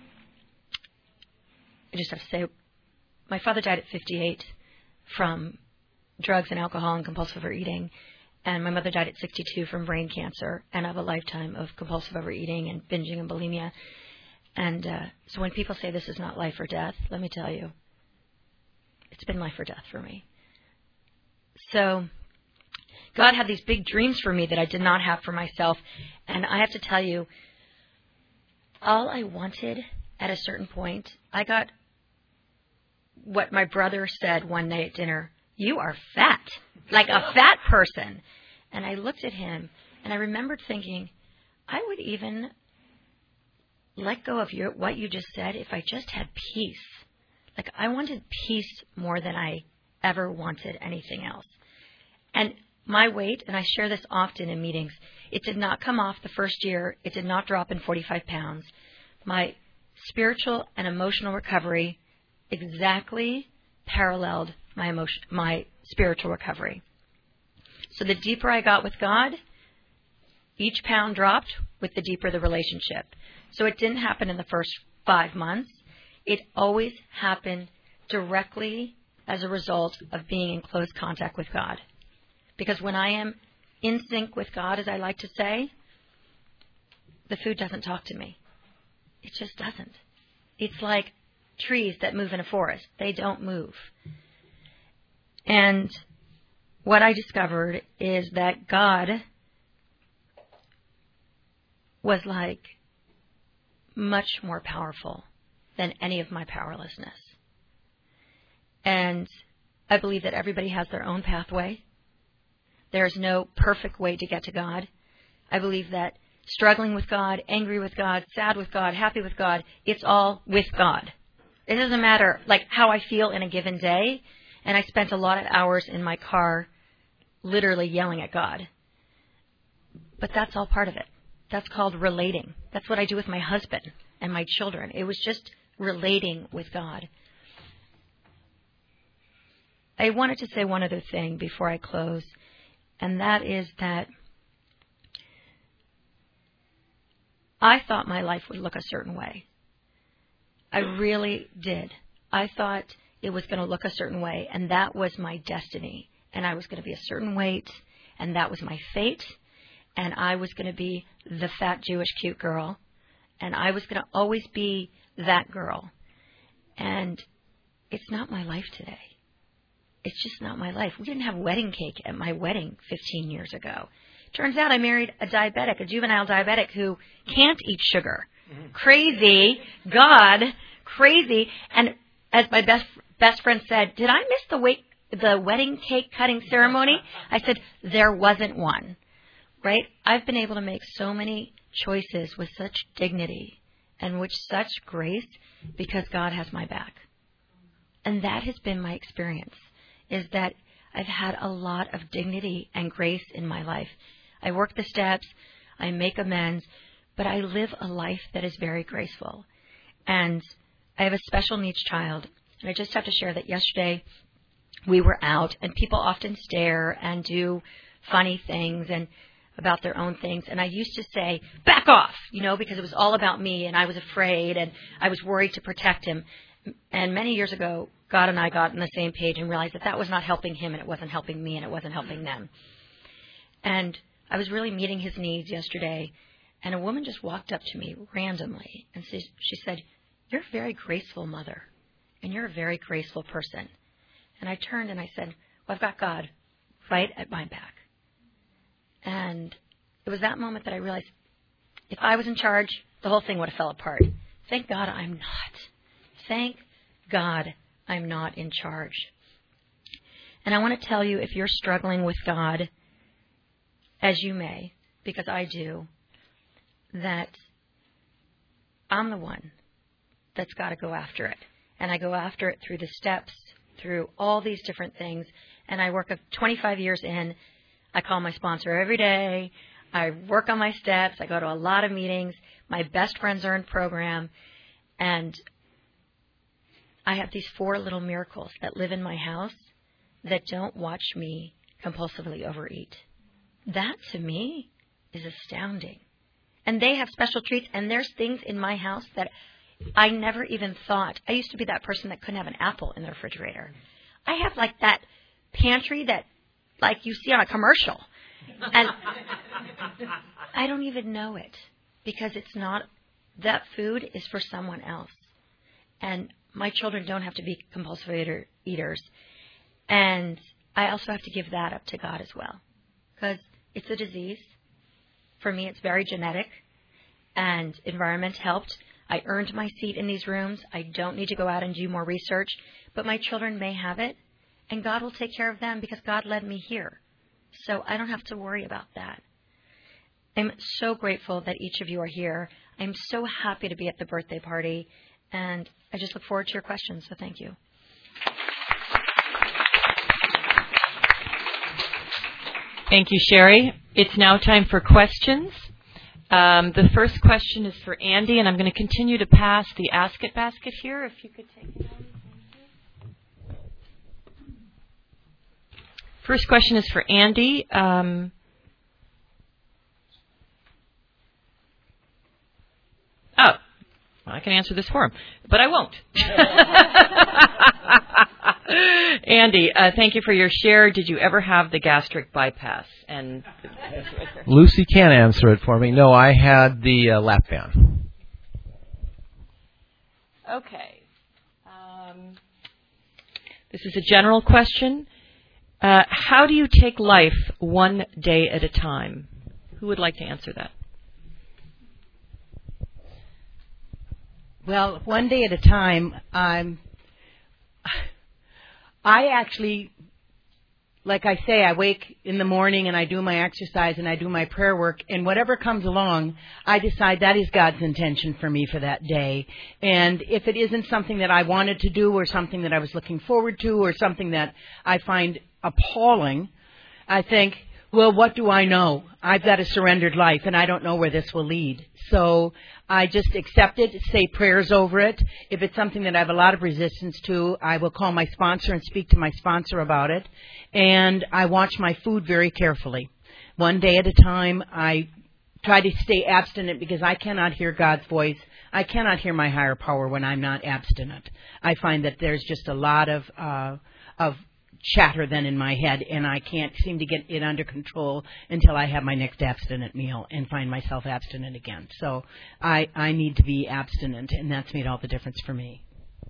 I just have to say, my father died at fifty-eight from drugs and alcohol and compulsive overeating. And my mother died at sixty-two from brain cancer and of a lifetime of compulsive overeating and binging and bulimia. And uh, so when people say this is not life or death, let me tell you, it's been life or death for me. So God had these big dreams for me that I did not have for myself. And I have to tell you, all I wanted at a certain point, I got what my brother said one night at dinner, you are fat, like a fat person. And I looked at him, and I remembered thinking, I would even let go of your, what you just said if I just had peace. Like, I wanted peace more than I ever wanted anything else. And my weight, and I share this often in meetings, it did not come off the first year. It did not drop in forty-five pounds. My spiritual and emotional recovery exactly paralleled my emotion, my spiritual recovery. So the deeper I got with God, each pound dropped with the deeper the relationship. So it didn't happen in the first five months. It always happened directly as a result of being in close contact with God. Because when I am in sync with God, as I like to say, the food doesn't talk to me. It just doesn't. It's like trees that move in a forest. They don't move. And what I discovered is that God was like much more powerful than any of my powerlessness. And I believe that everybody has their own pathway. There's no perfect way to get to God. I believe that struggling with God, angry with God, sad with God, happy with God, it's all with God. It doesn't matter like how I feel in a given day. And I spent a lot of hours in my car literally yelling at God. But that's all part of it. That's called relating. That's what I do with my husband and my children. It was just relating with God. I wanted to say one other thing before I close, and that is that I thought my life would look a certain way. I really did. I thought it was going to look a certain way, and that was my destiny. And I was going to be a certain weight, and that was my fate. And I was going to be the fat Jewish cute girl, and I was going to always be that girl. And it's not my life today. It's just not my life. We didn't have wedding cake at my wedding fifteen years ago. Turns out I married a diabetic, a juvenile diabetic who can't eat sugar. Mm-hmm. Crazy. God, crazy. And as my best best friend said, did I miss the wait, the wedding cake cutting ceremony? I said, there wasn't one. Right? I've been able to make so many choices with such dignity and with such grace because God has my back. And that has been my experience, is that I've had a lot of dignity and grace in my life. I work the steps, I make amends, but I live a life that is very graceful. And I have a special needs child. And I just have to share that yesterday we were out, and people often stare and do funny things and about their own things. And I used to say, back off, you know, because it was all about me, and I was afraid, and I was worried to protect him. And many years ago, God and I got on the same page and realized that that was not helping him, and it wasn't helping me, and it wasn't helping them. And I was really meeting his needs yesterday, and a woman just walked up to me randomly, and she said, you're a very graceful mother, and you're a very graceful person. And I turned and I said, well, I've got God right at my back. And it was that moment that I realized if I was in charge, the whole thing would have fell apart. Thank God I'm not. Thank God I'm not in charge. And I want to tell you, if you're struggling with God, as you may, because I do, that I'm the one that's got to go after it. And I go after it through the steps, through all these different things. And I work twenty-five years in. I call my sponsor every day. I work on my steps. I go to a lot of meetings. My best friends are in program. And I have these four little miracles that live in my house that don't watch me compulsively overeat. That, to me, is astounding. And they have special treats, and there's things in my house that I never even thought. I used to be that person that couldn't have an apple in the refrigerator. I have, like, that pantry that, like you see on a commercial. And I don't even know it because it's not, that food is for someone else. And my children don't have to be compulsive eater, eaters. And I also have to give that up to God as well because it's a disease. For me, it's very genetic, and environment helped. I earned my seat in these rooms. I don't need to go out and do more research, but my children may have it. And God will take care of them because God led me here. So I don't have to worry about that. I'm so grateful that each of you are here. I'm so happy to be at the birthday party. And I just look forward to your questions. So thank you. Thank you, Sherry. It's now time for questions. Um, the first question is for Andy, and I'm going to continue to pass the Ask It basket here. If you could take it out. First question is for Andy. Um, oh, I can answer this for him, but I won't. Andy, uh, thank you for your share. Did you ever have the gastric bypass? And Lucy can answer it for me. No, I had the uh, lap band. Okay. Um, this is a general question. Uh, how do you take life one day at a time? Who would like to answer that? Well, one day at a time, I'm... I actually, like I say, I wake in the morning and I do my exercise and I do my prayer work, and whatever comes along, I decide that is God's intention for me for that day. And if it isn't something that I wanted to do or something that I was looking forward to or something that I find appalling, I think, well, what do I know? I've got a surrendered life, and I don't know where this will lead. So I just accept it, say prayers over it. If it's something that I have a lot of resistance to, I will call my sponsor and speak to my sponsor about it. And I watch my food very carefully. One day at a time, I try to stay abstinent because I cannot hear God's voice. I cannot hear my higher power when I'm not abstinent. I find that there's just a lot of uh, of chatter then in my head, and I can't seem to get it under control until I have my next abstinent meal and find myself abstinent again. So I, I need to be abstinent, and that's made all the difference for me.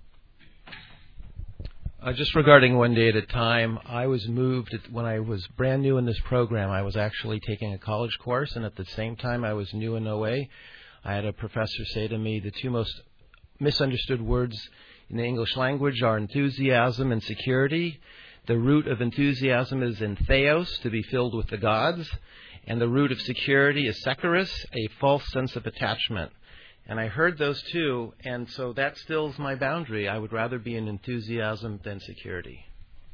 Uh, just regarding one day at a time, I was moved at, when I was brand new in this program. I was actually taking a college course, and at the same time I was new in O A. I had a professor say to me, the two most misunderstood words in the English language are enthusiasm and security. The root of enthusiasm is in theos, to be filled with the gods, and the root of security is sekeris, a false sense of attachment. And I heard those two, and so that stills my boundary. I would rather be in enthusiasm than security.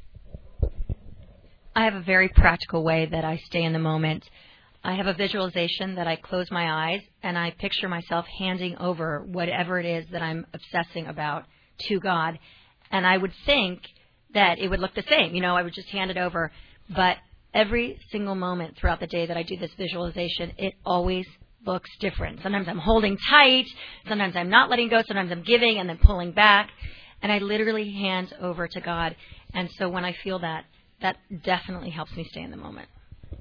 I have a very practical way that I stay in the moment. I have a visualization that I close my eyes, and I picture myself handing over whatever it is that I'm obsessing about to God. And I would think that it would look the same. You know, I would just hand it over. But every single moment throughout the day that I do this visualization, it always looks different. Sometimes I'm holding tight. Sometimes I'm not letting go. Sometimes I'm giving and then pulling back. And I literally hand over to God. And so when I feel that, that definitely helps me stay in the moment.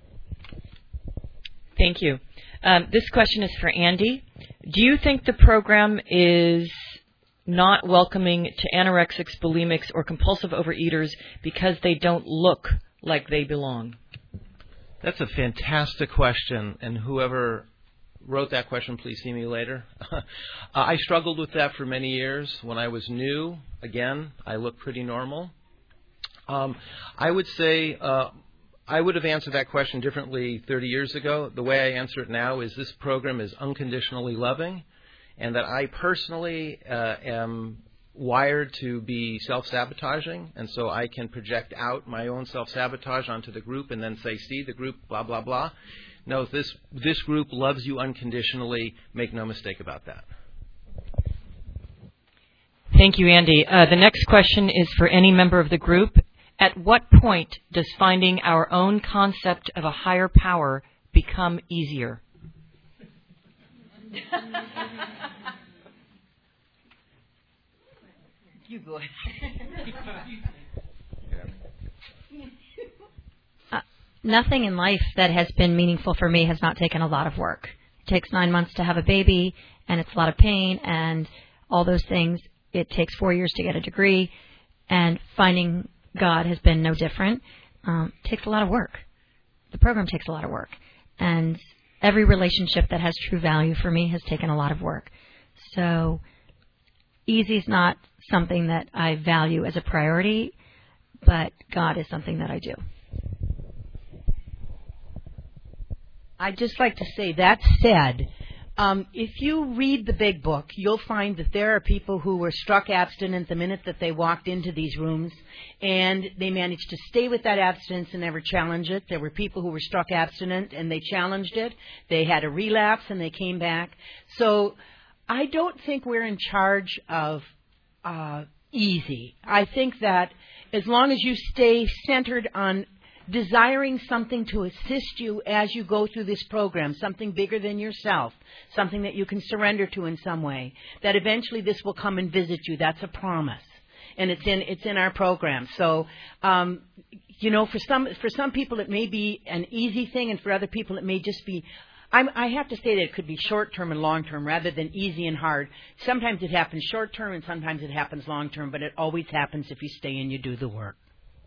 Thank you. Um, this question is for Andy. Do you think the program is not welcoming to anorexics, bulimics, or compulsive overeaters because they don't look like they belong? That's a fantastic question, and whoever wrote that question, please see me later. uh, I struggled with that for many years. When I was new, again, I looked pretty normal. Um, I would say uh, I would have answered that question differently thirty years ago. The way I answer it now is this program is unconditionally loving, and that I personally uh, am wired to be self-sabotaging, and so I can project out my own self-sabotage onto the group and then say, see, the group, blah, blah, blah. No, this this group loves you unconditionally. Make no mistake about that. Thank you, Andy. Uh, the next question is for any member of the group. At what point does finding our own concept of a higher power become easier? You go ahead. uh, nothing in life that has been meaningful for me has not taken a lot of work. It takes nine months to have a baby, and it's a lot of pain, and all those things. It takes four years to get a degree, and finding God has been no different. Um, it takes a lot of work. The program takes a lot of work, and every relationship that has true value for me has taken a lot of work. So easy is not something that I value as a priority, but God is something that I do. I'd just like to say, that said, um, if you read the big book, you'll find that there are people who were struck abstinent the minute that they walked into these rooms, and they managed to stay with that abstinence and never challenge it. There were people who were struck abstinent, and they challenged it. They had a relapse, and they came back. So I don't think we're in charge of uh, easy. I think that as long as you stay centered on desiring something to assist you as you go through this program, something bigger than yourself, something that you can surrender to in some way, that eventually this will come and visit you. That's a promise. And it's in it's in our program. So, um, you know, for some for some people it may be an easy thing, and for other people it may just be. I'm, I have to say that it could be short term and long term rather than easy and hard. Sometimes it happens short term, and sometimes it happens long term. But it always happens if you stay and you do the work.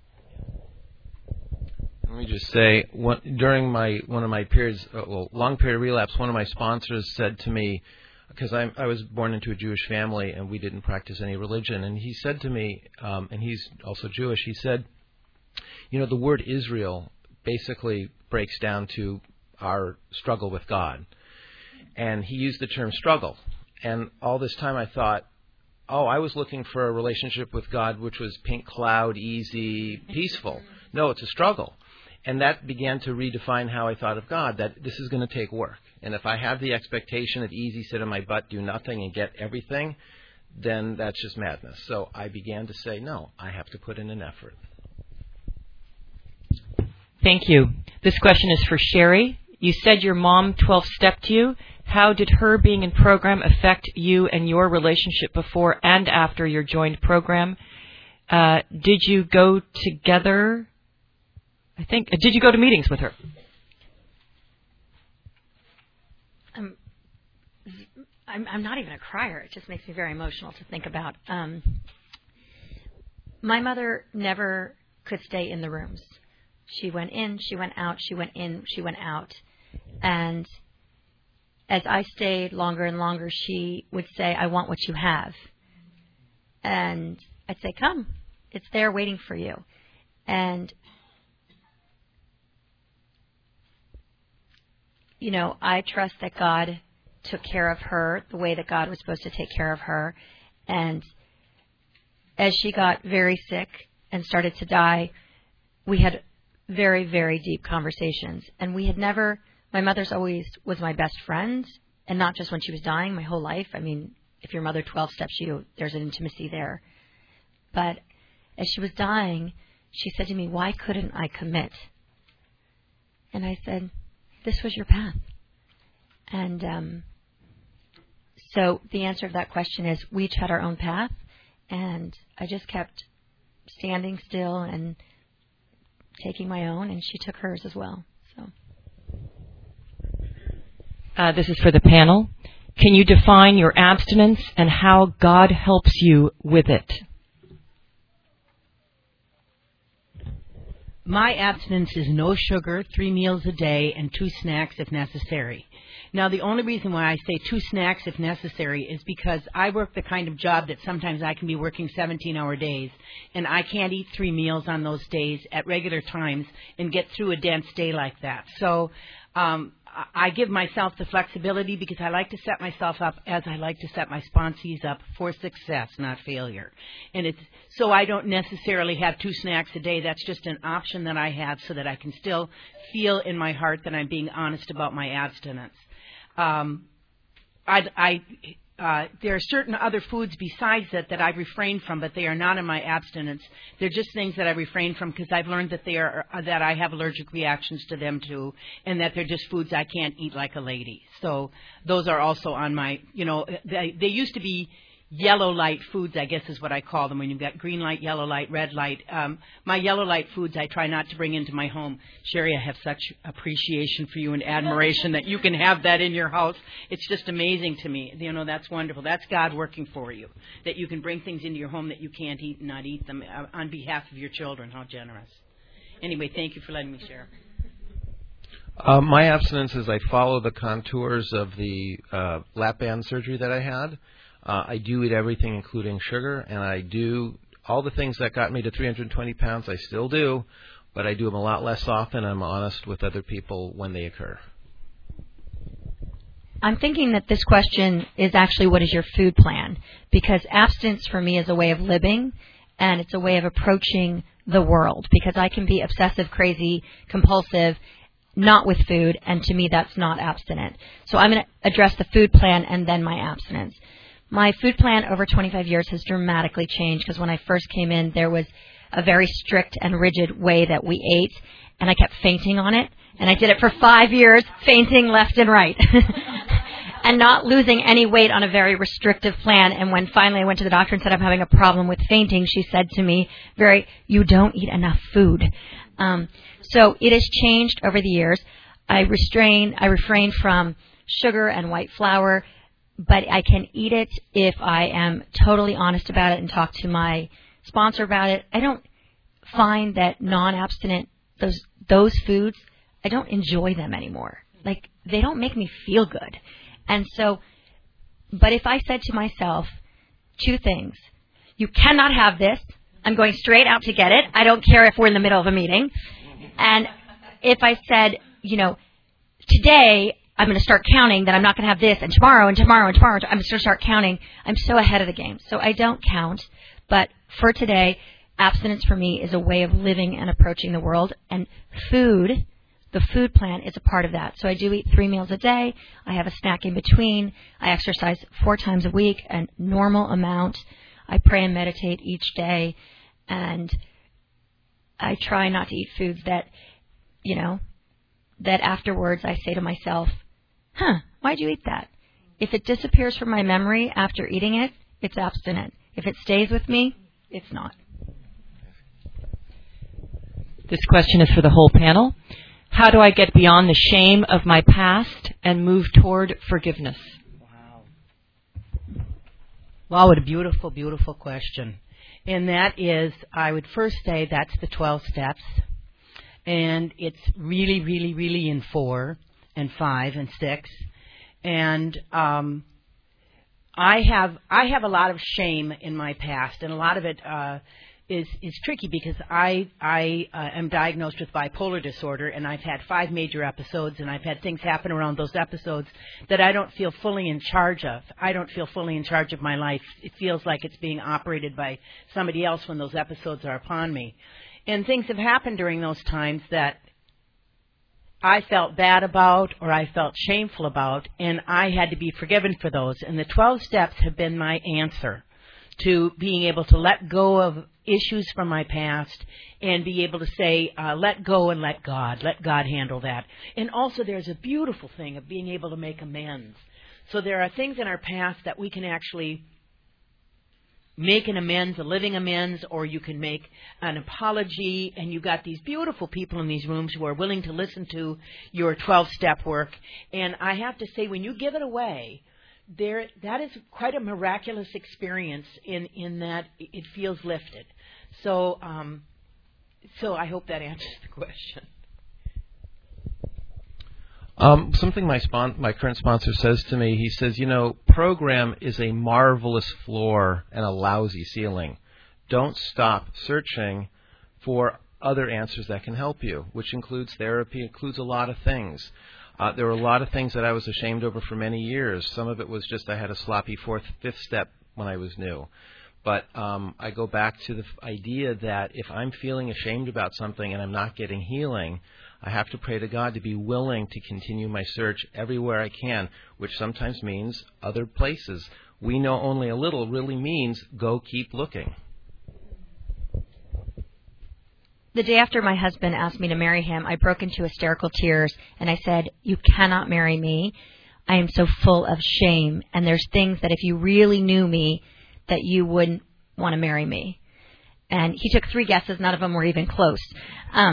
Let me just say, one, during my one of my periods, uh, well, long period of relapse, one of my sponsors said to me, because I, I was born into a Jewish family and we didn't practice any religion, and he said to me, um, and he's also Jewish, he said, you know, the word Israel basically breaks down to our struggle with God. And he used the term struggle. And all this time I thought, oh, I was looking for a relationship with God which was pink cloud, easy, peaceful. No, it's a struggle. And that began to redefine how I thought of God, that this is going to take work. And if I have the expectation of easy, sit on my butt, do nothing, and get everything, then that's just madness. So I began to say, no, I have to put in an effort. Thank you. This question is for Sherry. You said your mom twelve-stepped you. How did her being in program affect you and your relationship before and after your joined program? Uh, did you go together? I think, uh, did you go to meetings with her? Um, I'm, I'm not even a crier. It just makes me very emotional to think about. Um, my mother never could stay in the rooms. She went in, she went out, she went in, she went out. And as I stayed longer and longer, she would say, I want what you have. And I'd say, come. It's there waiting for you. And, you know, I trust that God took care of her the way that God was supposed to take care of her. And as she got very sick and started to die, we had very, very deep conversations. And we had never, my mother's always was my best friend, and not just when she was dying, my whole life. I mean, if your mother twelve steps you, there's an intimacy there. But as she was dying, she said to me, why couldn't I commit? And I said, this was your path. And um, so the answer to that question is we each had our own path, and I just kept standing still and taking my own, and she took hers as well. So, uh, this is for the panel. Can you define your abstinence and how God helps you with it? My abstinence is no sugar, three meals a day, and two snacks if necessary. Now, the only reason why I say two snacks if necessary is because I work the kind of job that sometimes I can be working seventeen-hour days, and I can't eat three meals on those days at regular times and get through a dense day like that. So um, I give myself the flexibility because I like to set myself up as I like to set my sponsees up for success, not failure. And it's so I don't necessarily have two snacks a day. That's just an option that I have so that I can still feel in my heart that I'm being honest about my abstinence. Um, I, I, uh, there are certain other foods besides that that I refrain from, but they are not in my abstinence. They're just things that I refrain from because I've learned that they are uh, that I have allergic reactions to them too, and that they're just foods I can't eat like a lady. So those are also on my, you know, they, they used to be yellow light foods, I guess is what I call them, when you've got green light, yellow light, red light. Um, my yellow light foods I try not to bring into my home. Sherry, I have such appreciation for you and admiration that you can have that in your house. It's just amazing to me. You know, that's wonderful. That's God working for you, that you can bring things into your home that you can't eat and not eat them uh, on behalf of your children. How generous. Anyway, thank you for letting me share. Uh, my abstinence is I follow the contours of the uh, lap band surgery that I had. Uh, I do eat everything, including sugar, and I do all the things that got me to three hundred twenty pounds. I still do, but I do them a lot less often. I'm honest with other people when they occur. I'm thinking that this question is actually what is your food plan? Because abstinence for me is a way of living, and it's a way of approaching the world. Because I can be obsessive, crazy, compulsive, not with food, and to me that's not abstinent. So I'm going to address the food plan and then my abstinence. My food plan over twenty-five years has dramatically changed because when I first came in, there was a very strict and rigid way that we ate. and I kept fainting on it. And I did it for five years, fainting left and right. And not losing any weight on a very restrictive plan. And when finally I went to the doctor and said I'm having a problem with fainting, she said to me, very, you don't eat enough food. Um, so it has changed over the years. I restrain, I refrain from sugar and white flour, but I can eat it if I am totally honest about it and talk to my sponsor about it. I don't find that non-abstinent, those those foods, I don't enjoy them anymore. Like, they don't make me feel good. And so, but if I said to myself two things, you cannot have this, I'm going straight out to get it, I don't care if we're in the middle of a meeting. And if I said, you know, today I'm going to start counting that I'm not going to have this, and tomorrow and tomorrow and tomorrow, I'm just going to start counting, I'm so ahead of the game. So I don't count, but for today, abstinence for me is a way of living and approaching the world, and food, the food plan is a part of that. So I do eat three meals a day. I have a snack in between. I exercise four times a week, a normal amount. I pray and meditate each day. And I try not to eat foods that, you know, that afterwards I say to myself, huh, why'd you eat that? If it disappears from my memory after eating it, it's abstinent. If it stays with me, it's not. This question is for the whole panel. How do I get beyond the shame of my past and move toward forgiveness? Wow. Wow, what a beautiful, beautiful question. And that is, I would first say that's the twelve steps. And it's really, really, really in four and five and six. And um, I have I have a lot of shame in my past, and a lot of it uh, is is tricky because I I uh, am diagnosed with bipolar disorder, and I've had five major episodes, and I've had things happen around those episodes that I don't feel fully in charge of. I don't feel fully in charge of my life. It feels like it's being operated by somebody else when those episodes are upon me. And things have happened during those times that I felt bad about or I felt shameful about, and I had to be forgiven for those. And the twelve steps have been my answer to being able to let go of issues from my past and be able to say, uh, let go and let God. Let God handle that. And also there's a beautiful thing of being able to make amends. So there are things in our past that we can actually make an amends, a living amends, or you can make an apology, and you've got these beautiful people in these rooms who are willing to listen to your twelve-step work. And I have to say, when you give it away, there that is quite a miraculous experience in, in that it feels lifted. So, um, so I hope that answers the question. Um, something my spon- my current sponsor says to me, he says, you know, program is a marvelous floor and a lousy ceiling. Don't stop searching for other answers that can help you, which includes therapy, includes a lot of things. Uh, there were a lot of things that I was ashamed over for many years. Some of it was just I had a sloppy fourth, fifth step when I was new. But um, I go back to the f- idea that if I'm feeling ashamed about something and I'm not getting healing, I have to pray to God to be willing to continue my search everywhere I can, which sometimes means other places. We know only a little really means go keep looking. The day after my husband asked me to marry him, I broke into hysterical tears, and I said, you cannot marry me. I am so full of shame, and there's things that if you really knew me, that you wouldn't want to marry me. And he took three guesses. None of them were even close. Um,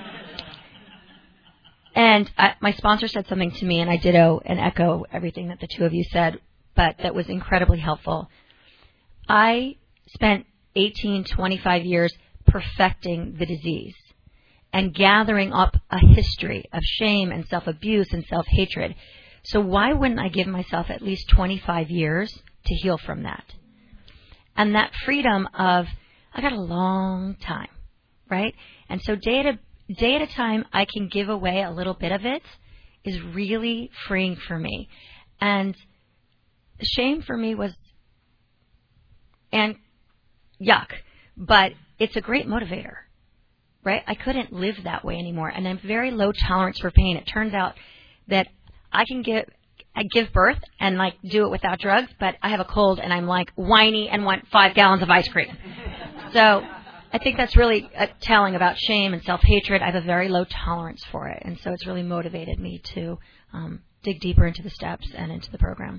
and I, my sponsor said something to me, and I ditto and echo everything that the two of you said, but that was incredibly helpful. I spent eighteen, twenty-five years perfecting the disease and gathering up a history of shame and self-abuse and self-hatred. So why wouldn't I give myself at least twenty-five years to heal from that? And that freedom of, I got a long time, right? And so day at a, day at a time, I can give away a little bit of it is really freeing for me. And shame for me was, and yuck, but it's a great motivator, right? I couldn't live that way anymore. And I'm very low tolerance for pain. It turns out that I can give, I give birth and like do it without drugs, but I have a cold and I'm like whiny and want five gallons of ice cream. So I think that's really uh, telling about shame and self-hatred. I have a very low tolerance for it, and so it's really motivated me to um, dig deeper into the steps and into the program.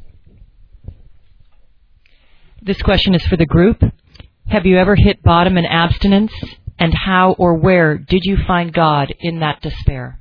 This question is for the group. Have you ever hit bottom in abstinence, and how or where did you find God in that despair?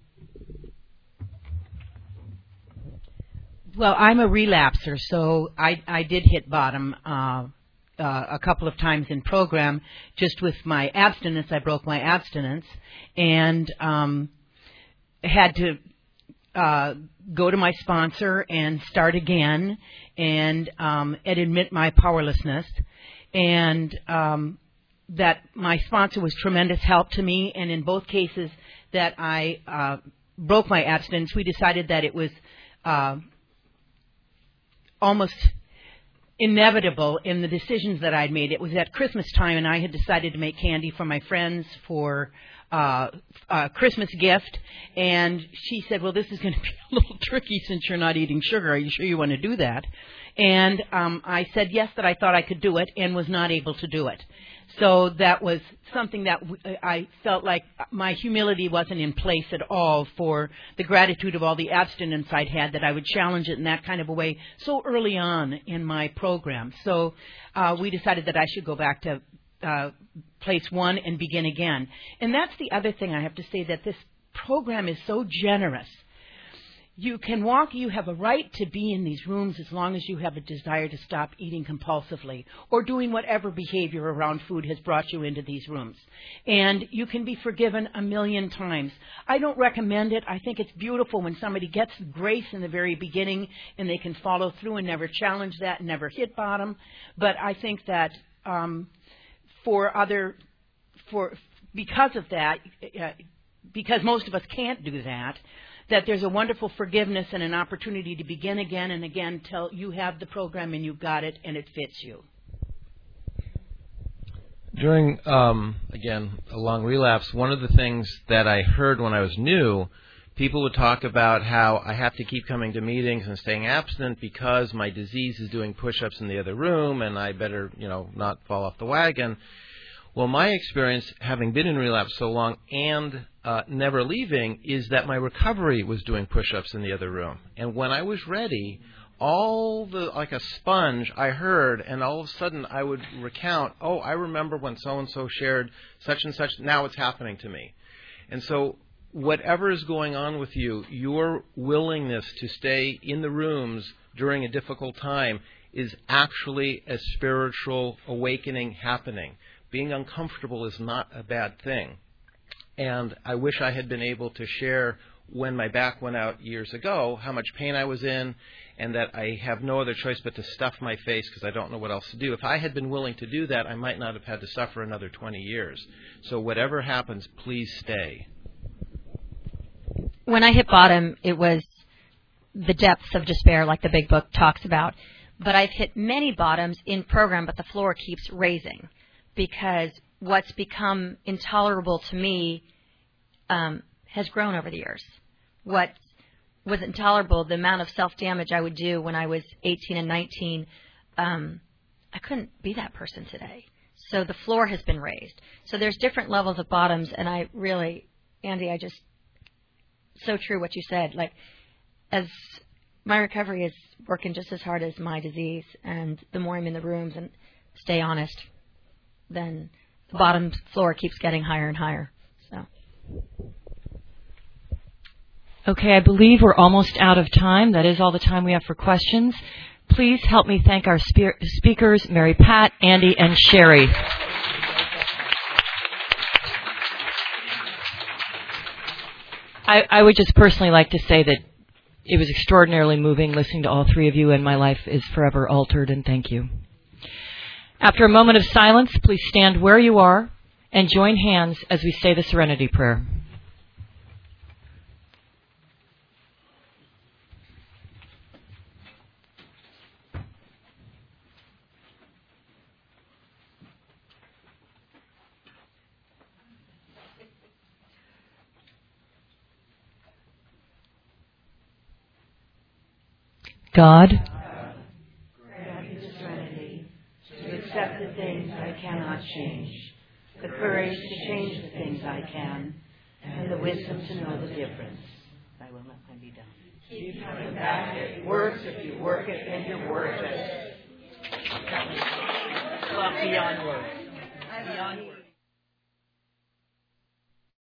Well, I'm a relapser, so I, I did hit bottom uh, uh, a couple of times in program. Just with my abstinence, I broke my abstinence and um, had to uh, go to my sponsor and start again and, um, and admit my powerlessness. And um, that my sponsor was tremendous help to me, and in both cases that I uh, broke my abstinence, we decided that it was uh, almost inevitable in the decisions that I'd made. It was at Christmas time, and I had decided to make candy for my friends for uh, a Christmas gift, and she said, well, this is going to be a little tricky since you're not eating sugar. Are you sure you want to do that? And um, I said yes, that I thought I could do it, and was not able to do it. So that was something that I felt like my humility wasn't in place at all for the gratitude of all the abstinence I'd had, that I would challenge it in that kind of a way so early on in my program. So uh, we decided that I should go back to uh, place one and begin again. And that's the other thing I have to say, that this program is so generous. You can walk, you have a right to be in these rooms as long as you have a desire to stop eating compulsively or doing whatever behavior around food has brought you into these rooms. And you can be forgiven a million times. I don't recommend it. I think it's beautiful when somebody gets grace in the very beginning and they can follow through and never challenge that and never hit bottom. But I think that um, for other, for because of that, uh, because most of us can't do that, that there's a wonderful forgiveness and an opportunity to begin again and again till you have the program and you've got it and it fits you. During, um, again, a long relapse, one of the things that I heard when I was new, people would talk about how I have to keep coming to meetings and staying abstinent because my disease is doing push-ups in the other room and I better, you know, not fall off the wagon. Well, my experience, having been in relapse so long and uh, never leaving, is that my recovery was doing push-ups in the other room. And when I was ready, all the, like a sponge, I heard, and all of a sudden I would recount, oh, I remember when so-and-so shared such and such, now it's happening to me. And so whatever is going on with you, your willingness to stay in the rooms during a difficult time is actually a spiritual awakening happening. Being uncomfortable is not a bad thing. And I wish I had been able to share when my back went out years ago how much pain I was in and that I have no other choice but to stuff my face because I don't know what else to do. If I had been willing to do that, I might not have had to suffer another twenty years. So whatever happens, please stay. When I hit bottom, it was the depths of despair, like the big book talks about. But I've hit many bottoms in program, but the floor keeps raising, because what's become intolerable to me um, has grown over the years. What was intolerable, the amount of self-damage I would do when I was eighteen and nineteen, um, I couldn't be that person today. So the floor has been raised. So there's different levels of bottoms, and I really, Andy, I just, so true what you said. Like, as my recovery is working just as hard as my disease, and the more I'm in the rooms and stay honest, then the bottom floor keeps getting higher and higher. So. Okay, I believe we're almost out of time. That is all the time we have for questions. Please help me thank our spe- speakers, Mary Pat, Andy, and Sherry. I, I would just personally like to say that it was extraordinarily moving listening to all three of you, and my life is forever altered, and thank you. After a moment of silence, please stand where you are and join hands as we say the Serenity Prayer. God, grant me the serenity to accept the things I cannot change, courage to change the things I can, and the wisdom to know the difference. I will not find you down. Keep coming back. It works if you work it and you're worth it. Love beyond words. Beyond words.